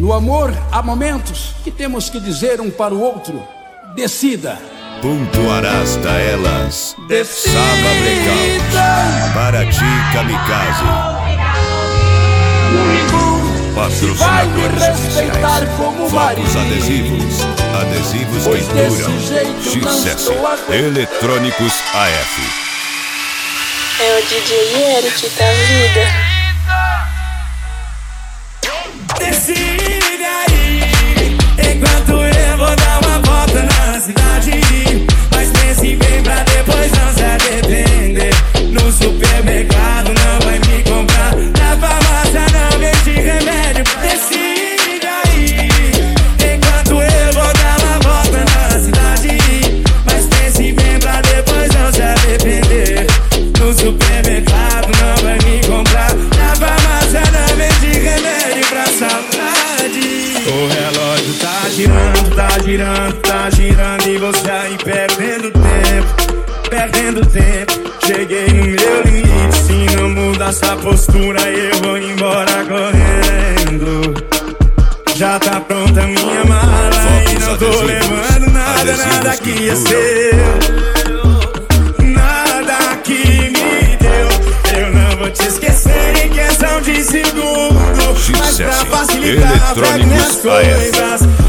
No amor, há momentos que temos que dizer um para o outro: decida. Pontuarás da elas, Saba Breakout, para ti Kamikaze. Patrocinadores oficiais, Focos Adesivos, adesivos que duram, XS, Eletrônicos AF. É o DJ Eric da vida. Decide aí, enquanto eu vou dar uma volta na cidade. Mas pense bem pra depois não se arrepender. No supermercado não vai me comprar, na farmácia não vende remédio. Decide aí, enquanto eu vou dar uma volta na cidade. Mas pense bem pra depois não se arrepender. No supermercado não vai me comprar, na farmácia não vende remédio pra saudade. O relógio tá girando, tá girando, tá girando, e você aí perdendo tempo, perdendo tempo. Cheguei no meu limite, se não mudar essa postura eu vou embora correndo. Já tá pronta minha mala e não tô levando nada, nada que é seu. Nada que me deu, eu não vou te esquecer em questão de segundo. Mas pra facilitar, pego minhas coisas